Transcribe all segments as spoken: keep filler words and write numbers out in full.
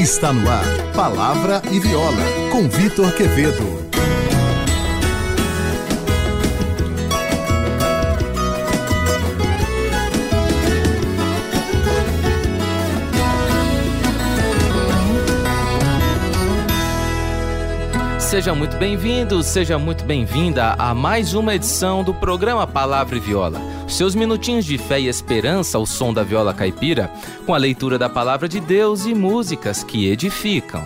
Está no ar, Palavra e Viola, com Vitor Quevedo. Seja muito bem-vindo, seja muito bem-vinda a mais uma edição do programa Palavra e Viola. Seus minutinhos de fé e esperança ao som da viola caipira, com a leitura da Palavra de Deus e músicas que edificam.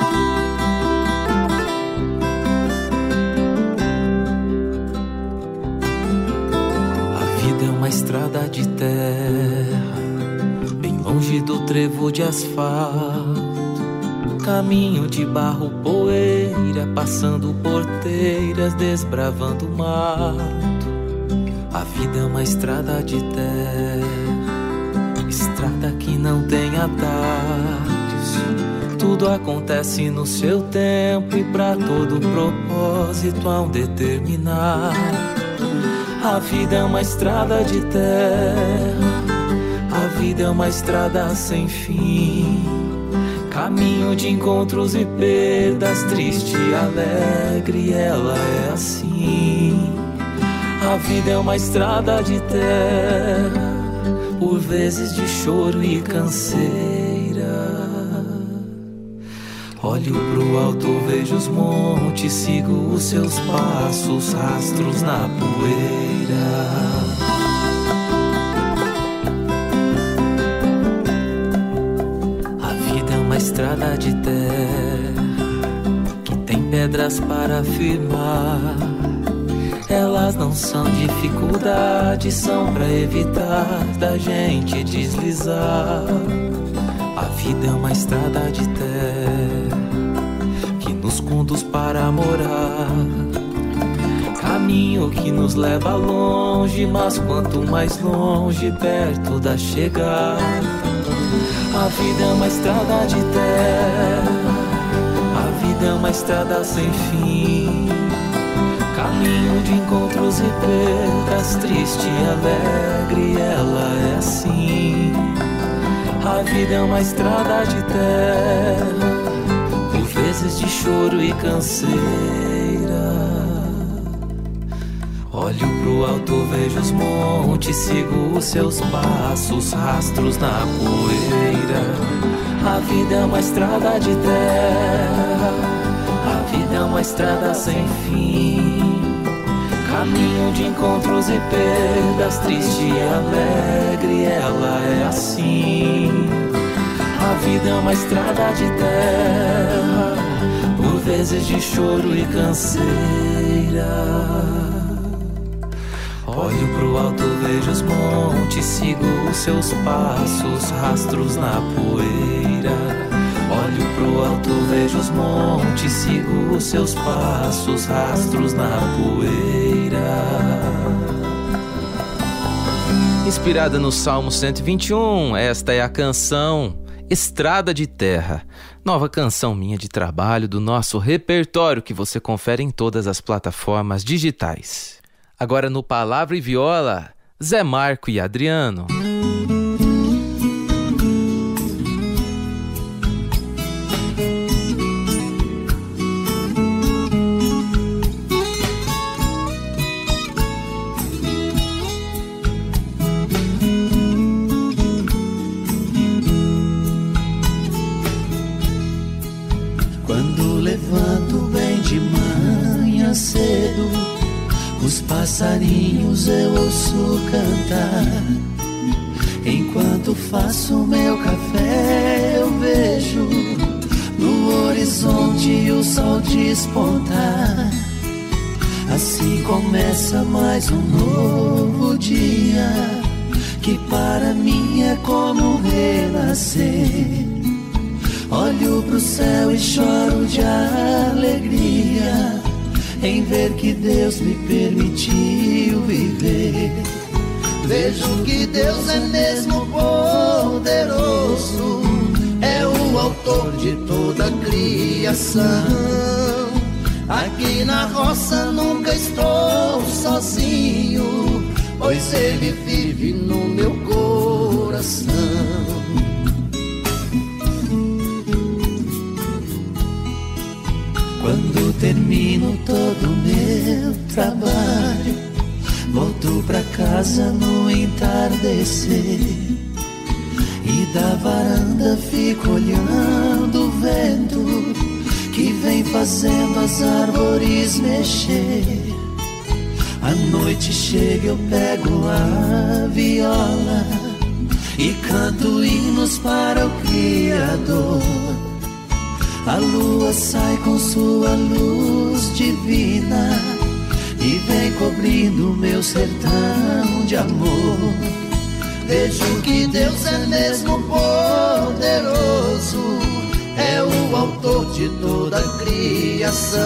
A vida é uma estrada de terra, bem longe do trevo de asfalto. Caminho de barro, poeira, passando porteiras, desbravando o mato. A vida é uma estrada de terra, estrada que não tem atalhos. Tudo acontece no seu tempo e pra todo propósito há um determinado. A vida é uma estrada de terra, a vida é uma estrada sem fim. Caminho de encontros e perdas, triste e alegre, ela é assim. A vida é uma estrada de terra, por vezes de choro e canseira. Olho pro alto, vejo os montes, sigo os seus passos, rastros na poeira. Estrada de terra que tem pedras para firmar. Elas não são dificuldades, são pra evitar da gente deslizar. A vida é uma estrada de terra que nos conduz para morar. Caminho que nos leva longe, mas quanto mais longe, perto da chegada. A vida é uma estrada de terra, a vida é uma estrada sem fim. Caminho de encontros e perdas, triste e alegre, ela é assim. A vida é uma estrada de terra, por vezes de choro e canseira. Olho pro alto, vejo os montes, sigo os seus passos, rastros na poeira. A vida é uma estrada de terra, a vida é uma estrada sem fim. Caminho de encontros e perdas, triste e alegre, ela é assim. A vida é uma estrada de terra, por vezes de choro e canseira. Olho pro alto, vejo os montes, sigo os seus passos, rastros na poeira. Olho pro alto, vejo os montes, sigo os seus passos, rastros na poeira. Inspirada no Salmo cento e vinte e um, esta é a canção Estrada de Terra, nova canção minha de trabalho do nosso repertório que você confere em todas as plataformas digitais. Agora no Palavra e Viola, Zé Marco e Adriano. Quando levanto bem de manhã cedo, os passarinhos eu ouço cantar. Enquanto faço meu café eu vejo no horizonte o sol despontar. Assim começa mais um novo dia, que para mim é como renascer. Olho pro céu e choro de alegria em ver que Deus me permitiu viver. Vejo que Deus é mesmo poderoso, é o autor de toda a criação. Aqui na roça nunca estou sozinho, pois Ele vive no meu coração. termino todo o meu trabalho, volto pra casa no entardecer, e da varanda fico olhando o vento que vem fazendo as árvores mexer. A noite chega, eu pego a viola e canto hinos para o Criador. A lua sai com sua luz divina e vem cobrindo meu sertão de amor. Vejo que Deus é mesmo poderoso, é o autor de toda a criação.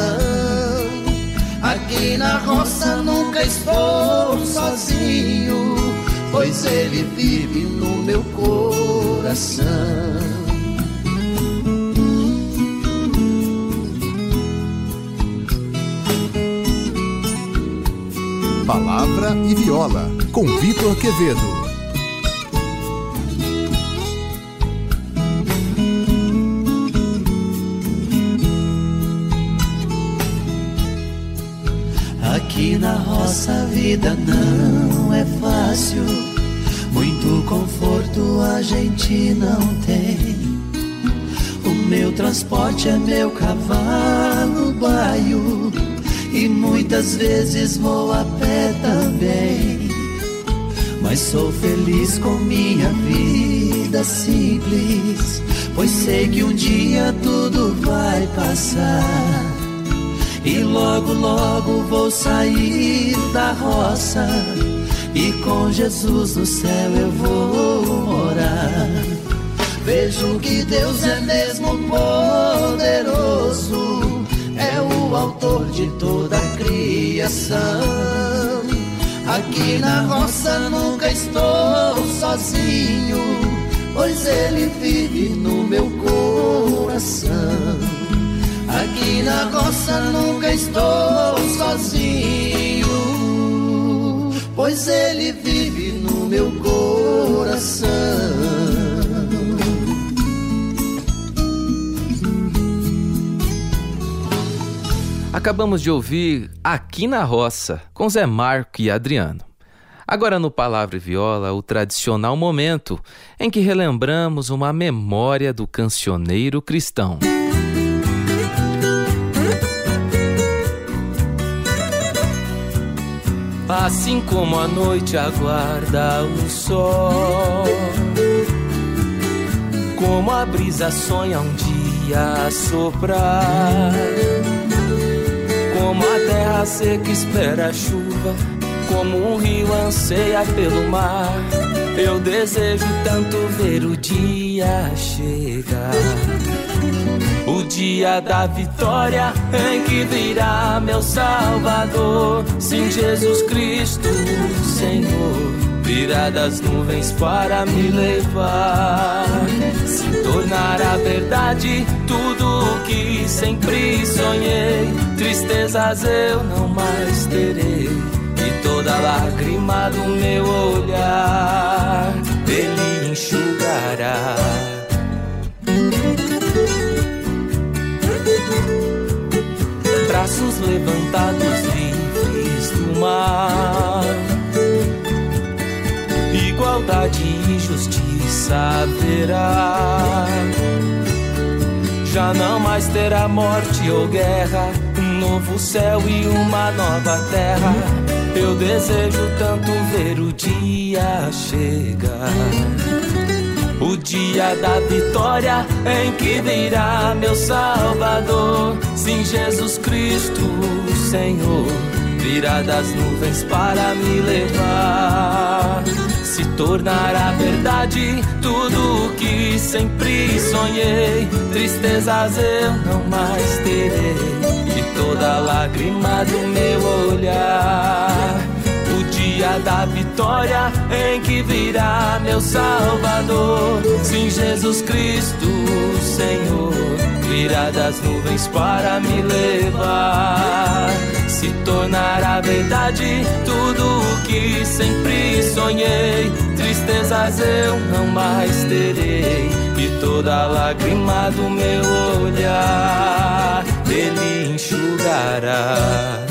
Aqui na roça nunca estou sozinho, pois Ele vive no meu coração. Palavra e Viola, com Vitor Quevedo. Aqui na roça a vida não é fácil, muito conforto a gente não tem. O meu transporte é meu cavalo baio, e muitas vezes vou a pé também. Mas sou feliz com minha vida simples, pois sei que um dia tudo vai passar. E logo, logo vou sair da roça, e com Jesus no céu eu vou morar. Vejo que Deus é mesmo poderoso, é o autor de toda a criação. Aqui na roça nunca estou sozinho, pois Ele vive no meu coração. Aqui na roça nunca estou sozinho, pois Ele vive no meu coração. Acabamos de ouvir Aqui na Roça, com Zé Marco e Adriano. Agora no Palavra e Viola, o tradicional momento em que relembramos uma memória do cancioneiro cristão. Assim como a noite aguarda o sol, como a brisa sonha um dia soprar, como a terra seca espera a chuva, como um rio anseia pelo mar, eu desejo tanto ver o dia chegar. O dia da vitória em que virá meu Salvador. Sim, Jesus Cristo, Senhor, virá das nuvens para me levar. Se tornará verdade tudo o que sempre sonhei. Tristezas eu não mais terei, e toda lágrima do meu olhar Ele enxugará. Braços levantados livres do mar, igualdade e justiça haverá. Já não mais terá morte ou guerra, um novo céu e uma nova terra. Eu desejo tanto ver o dia chegar. O dia da vitória em que virá meu Salvador. Sim, Jesus Cristo, Senhor, virá das nuvens para me levar. Se tornará verdade tudo o que sempre sonhei. Tristezas eu não mais terei, e toda lágrima do meu olhar. O dia da vitória em que virá meu Salvador. Sim, Jesus Cristo, Senhor, virá das nuvens para me levar. Se tornará verdade tudo o que sempre sonhei. Tristezas eu não mais terei, e toda lágrima do meu olhar Ele enxugará.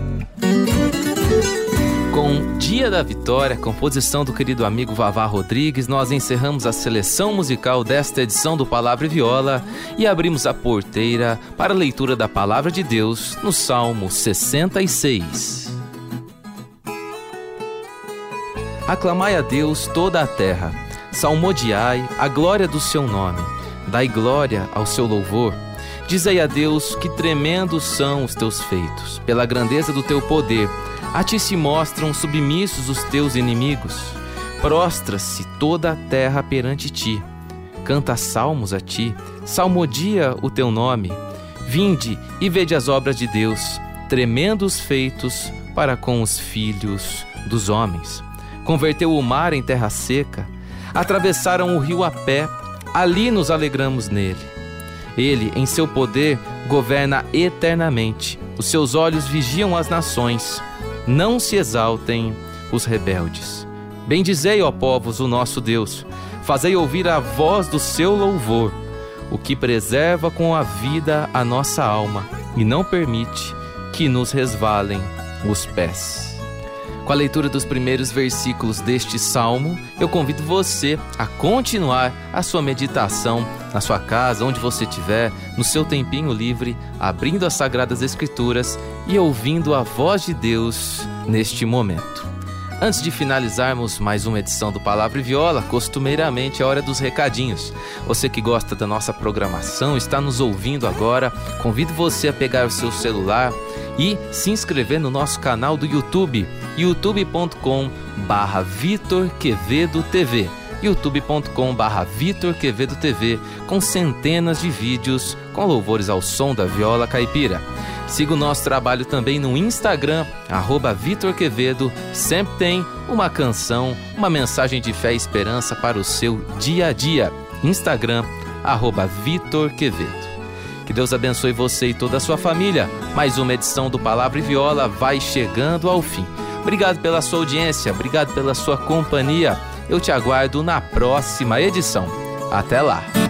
Com Dia da Vitória, composição do querido amigo Vavá Rodrigues, nós encerramos a seleção musical desta edição do Palavra e Viola e abrimos a porteira para a leitura da Palavra de Deus no Salmo sessenta e seis. Aclamai a Deus toda a terra, salmodiai a glória do seu nome, dai glória ao seu louvor. Dizei a Deus que tremendos são os teus feitos, pela grandeza do teu poder. A ti se mostram submissos os teus inimigos. Prostra-se toda a terra perante ti. Canta salmos a ti, salmodia o teu nome. Vinde e vede as obras de Deus, tremendos feitos para com os filhos dos homens. Converteu o mar em terra seca, atravessaram o rio a pé, ali nos alegramos nele. Ele, em seu poder, governa eternamente. Os seus olhos vigiam as nações. Não se exaltem os rebeldes. Bendizei, ó povos, o nosso Deus. Fazei ouvir a voz do seu louvor, o que preserva com a vida a nossa alma e não permite que nos resvalem os pés. Com a leitura dos primeiros versículos deste salmo, eu convido você a continuar a sua meditação na sua casa, onde você estiver, no seu tempinho livre, abrindo as Sagradas Escrituras e ouvindo a voz de Deus neste momento. Antes de finalizarmos mais uma edição do Palavra e Viola, costumeiramente é hora dos recadinhos. Você que gosta da nossa programação, está nos ouvindo agora, convido você a pegar o seu celular e se inscrever no nosso canal do YouTube, youtube ponto com barra Vitor Quevedo T V, youtube ponto com barra Vitor Quevedo T V, com centenas de vídeos com louvores ao som da viola caipira. Siga o nosso trabalho também no Instagram, arroba Vitor Quevedo. Sempre tem uma canção, uma mensagem de fé e esperança para o seu dia a dia. Instagram, arroba Vitor Quevedo. Que Deus abençoe você e toda a sua família. Mais uma edição do Palavra e Viola vai chegando ao fim. Obrigado pela sua audiência, obrigado pela sua companhia. Eu te aguardo na próxima edição. Até lá!